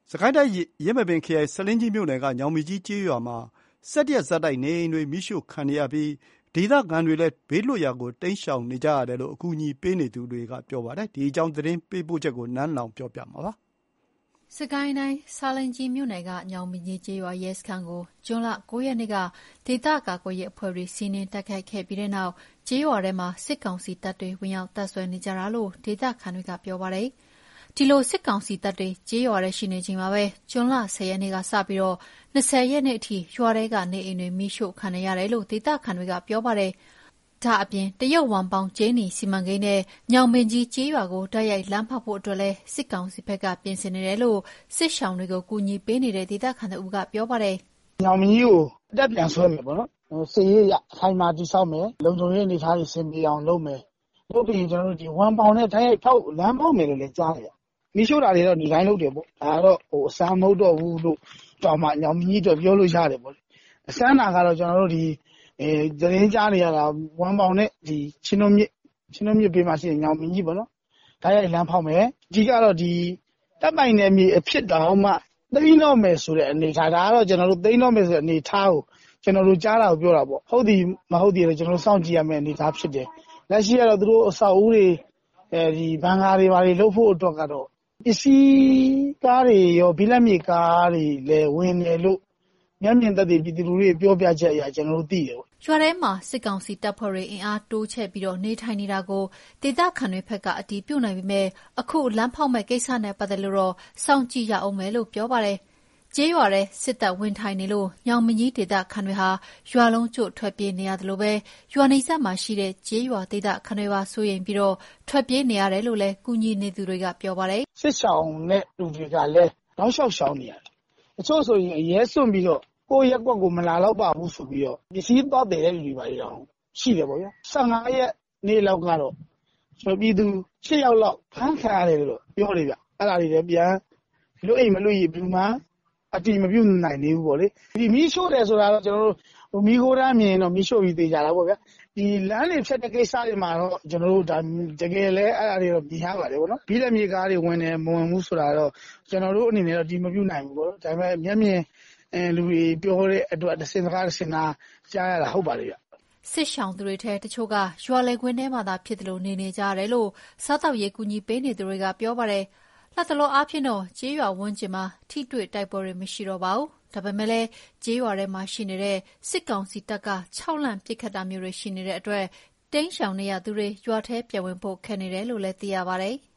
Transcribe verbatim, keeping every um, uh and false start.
စကိုင်းတိုင်းယင်းမာပင်ခရိုင်ဆားလင်းကြီးမြို့နယ်ကညောင်ပင်ကြီးကျေးရွာမှာဆယ်တရက်ဆက်တိုက်နေအိမ်တွေမီးရှို့ခံနေရပြီးဒေသခံတွေလည်းဘေးလွတ်ရာကိုတိမ်းရှောင်နေကြရတယ်လို့အကူအညီပေးနေသူတွေကပြောပါတယ်။ဒီအကြောင်းသတင်းပေးပို့ချက်ကိုနန်းလောင်ဝ်ပြောပြမှာပါ။စကိုင်းတိုင်းဆားလင်းကြီးမြို့နယ်ကညောင်ပင်ကြီးကျေးရွာရဲစခန်းကိုဇွန်လ၉ရက်နေ့ကဒေသကာကွယ်ရေးအဖွဲ့တွေစီးနင်းတိုက်ခိုက်ခဲ့ပြီးတဲ့နောက်ကျေးရွာထဲမှာစစ်ကောင်စီတပ်တွေဝင်ရောက်တပ်စွဲနေကြတာလို့ဒေသခံတွေကပြောပါတယ်။ဒီလိုစစ်ကောင်စီတပ်တွေကျေးရွာထဲရှိနေချိန်မှာပဲဇွန်လ၁၀ရက်နေ့ကစပြီး၂၀ရက်နေ့အထိရွာထဲကနေအိမ်တွေမီးရှို့ခံနေရတယ်လို့ဒေသခံတွေကပြောပါတယ်။ဒါအပြင်တရုတ်ဝမ်ပေါင်ကျေးနီစီမံကိန်းနဲ့ညောင်ပင်ကြီးကျေးရွာကိုတိုက်ရိုက်လမ်းဖောက်ဖို့အတွက်လည်းစစ်ကောင်စီဘက်ကပြင်ဆင်နေတယ်လို့စစ်ရှောင်တွေကိုကူညီပေးနေတဲ့ဒေသခံတဦးကပြောပါတယ်။ညောင်ပင်ကြီးကိုအတက်ပြန်ဆွဲမယ်ပေါ့နော်။စစ်ရေးအခိုင်အမာတည်ဆောက်မယ်လုံခြုံရေးအနေအထားတွေဆင်ပြေအောင်လုပ်မယ်။လုပ်ပြီးကျွန်တော်တို့ဒီဝမ်ပေါင်နဲ့တိုက်ရိုက်ဖောက်လမ်းဖောက်မယ်လို့လည်းကြားရတယ်။မီးရှို့တာတွေတော့ဒီတိုင်းလုပ်တယ်ပေါ့ဒါကတော့ဟိုအစမ်းမဟုတ်တော့ဘူးလို့တော့မှညောင်ပင်ကြီးတော့ပြောလို့ရတယ်ပေါ့အစမ်းတာကတော့ကျွန်တော်တို့ဒီအဲသတင်းကြားနေရတာဝမ်ပေါင်နဲ့ဒီချင်းတို့မြစ်ချင်းတို့မြစ်ပေးမှရှိရင်ညောင်ပင်ကြီးပေါ့နော်ဒါရိုက်လမ်းဖောက်မယ်အကြီးကတော့ဒီတပ်ပိုင်နယ်မြေအဖြစ်တောင်မှသိမ်းတော့မယ်ဆိုတဲ့အနေထားဒါကတော့ကျွန်တော်တို့သိမ်းတော့မယ်ဆိုတဲ့အနေထားကိုကျွန်တော်တို့ကြားတာကိုပြောတာပေါ့ဟုတ်ဒီမဟုတ်ဒီလည်းကျွန်တော်တို့စောင့်ကြည့်ရမယ့်အနေထားဖြစ်တယ်လက်ရှိကတော့သူတို့အဆောက်အဦတွေအဲဒီဘန်ကာတွေဘာတွေလုပ်ဖို့အတွက်ကတော့ပစ္စည်းကားတွေရောဘီလက်မြေကားတွေလည်းဝင်တယ်လို့မျက်မြင်သက်သေပြည်သူတွေပြောပြချက်အရကျွန်တော်တို့သိတယ်ပေါ့ရွာထဲမှာစစ်ကောင်စီတပ်ဖွဲ့တွေအင်အားတိုးချဲ့ပြီးတော့နေထိုင်နေတာကိုဒေသခံတွေဘက်ကအတည်ပြုနိုင်ပေမဲ့အခုလမ်းဖောက်မဲ့ကိစ္စနဲ့ပတ်သက်လို့တော့စောင့်ကြည့်ရအောင်မယ်လို့ပြောပါတယ်ကျေးရွာထဲစစ်တပ်ဝင်ထိုင်နေလို့ညောင်မကြီးဒေသခံတွေဟာရွာလုံးကျထွက်ပြေးနေရတယ်လို့ပဲရွာနေဆက်မှာရှိတဲ့ကျေးရွာဒေသခံတွေပါစိုးရိမ်ပြီးတော့ထွက်ပြေးနေရတယ်လို့လည်းကူညီနေသူတွေကပြောပါတယ်စစ်ဆောင်နဲ့လူတွေကလည်းတောက်လျှောက်ရှောင်နေရတယ်အချို့ဆိုရင်အရဲစွန့်ပြီးတော့ကိုယ့်ရက်ကွက်ကိုမလာတော့ပါဘူးဆိုပြီးတော့ပစ္စည်းသွားတယ်တဲ့လူတွေပါလေတော့ရှိတယ်ပေါ့ဗျာ၁၅ရက်နေ့လောက်ကတော့ကျွန်တော်ပြည်သူ၈ယောက်လောက်ဖမ်းခံရတယ်လို့ပြောတယ်ဗျအဲ့ဒါတွေလည်းပြန်လူအိမ်မလို့ရဘူးမှာအတိမပြုတ်နိုင်သေးဘူးပေါ့လေဒီမီးရှို့တယ်ဆိုတာတော့ကျွန်တော်တို့မီးခိုးတန်းမြင်တော့မီးရှို့ပြီးသေးကြတာပေါ့ဗျာဒီလမ်းတွေဖြတ်တဲ့ကိစ္စတွေမှာတော့ကျွန်တော်တို့ဒါတကယ်လဲအဲ့ဒါတွေတော့မြင်ရပါတယ်ပေါ့နော်ပြီးတဲ့မြေကားတွေဝင်တယ်မဝင်ဘူးဆိုတာတော့ကျွန်တော်တို့အနေနဲ့တော့ဒီမပြုတ်နိုင်ဘူးပေါ့ဒါပေမဲ့မျက်မြင်အဲလူတွေပြောတဲ့အတွက်တစ်စင်စကားတစ်စင်နာကြားရတာဟုတ်ပါတယ်ဗျစစ်ရှောင်သူတွေထဲတချို့ကရွာလေကွင်းထဲမှာသာဖြစ်တယ်လို့နေနေကြရတယ်လို့စားတောက်ရေးကူညီပေးနေသူတွေကပြောပါတယ်လက်တလောအားဖြင့်တော့ကျေးရွာဝန်းကျင်မှာထိတွေ့တိုက်ပွဲတွေမရှိတော့ပါဘူး။ဒါပေမဲ့လည်းကျေးရွာထဲမှာရှိနေတဲ့စစ်ကောင်စီတပ်ကခြောက်လန့်ပစ်ခတ်တာမျိုးတွေရှိနေတဲ့အတွက်တိမ်းရှောင်နေရသူတွေရွာထဲပြန်ဝင်ဖို့ခက်နေတယ်လို့လည်းသိရပါတယ်။